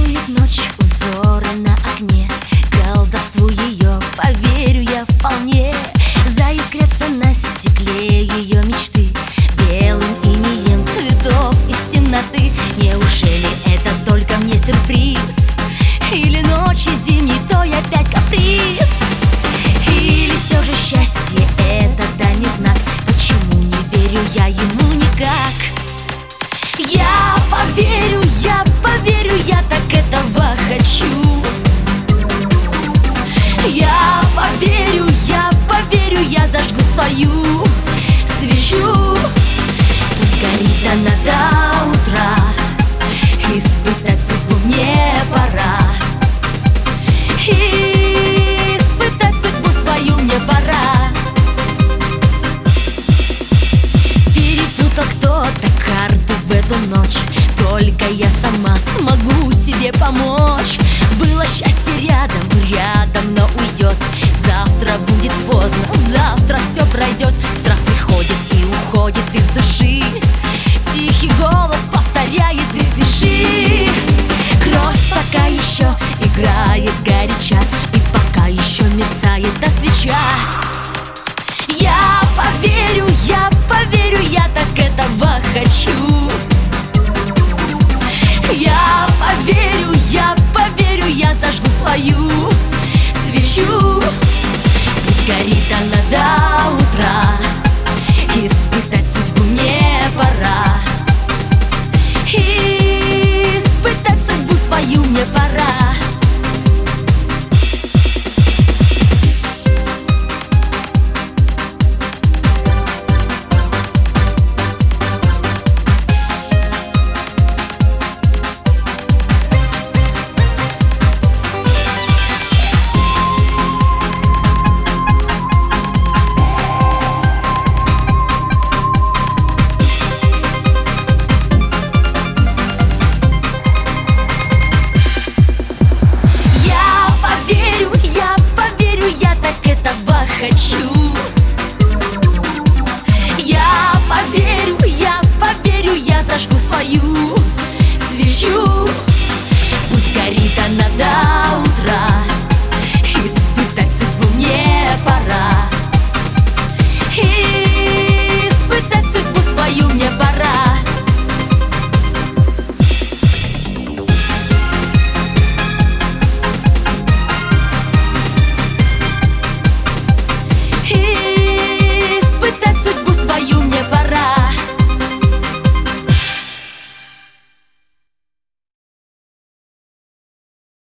Рисует ночь узоры на окне, колдовству ее поверю я вполне. Заискрятся на стекле ее мечты белым инеем цветов из темноты. Неужели это только мне сюрприз? Или ночи зимней той опять каприз? Или все же счастье это дальний знак? Почему не верю я ему никак? Я поверю, я так этого хочу. Я поверю, я зажгу свою свечу. Пусть горит она до утра, испытать судьбу мне пора. Испытать судьбу свою мне пора. Перепутал кто-то карты в эту ночь, только я сама смогу себе помочь. Было счастье рядом, рядом, но уйдет. Завтра будет поздно, завтра все пройдет. Страх приходит и уходит из души. Тихий голос повторяет: не спеши. Кровь пока еще играет горяча, и пока еще мерцает та свеча. Я поверю, я так этого хочу. Я поверю, я зажгу свою свечу. Пусть горит она до утра, испытать судьбу мне пора. Испытать судьбу свою мне пора. Хочу. Я поверю, я зажгу свою свечу. Пусть горит она до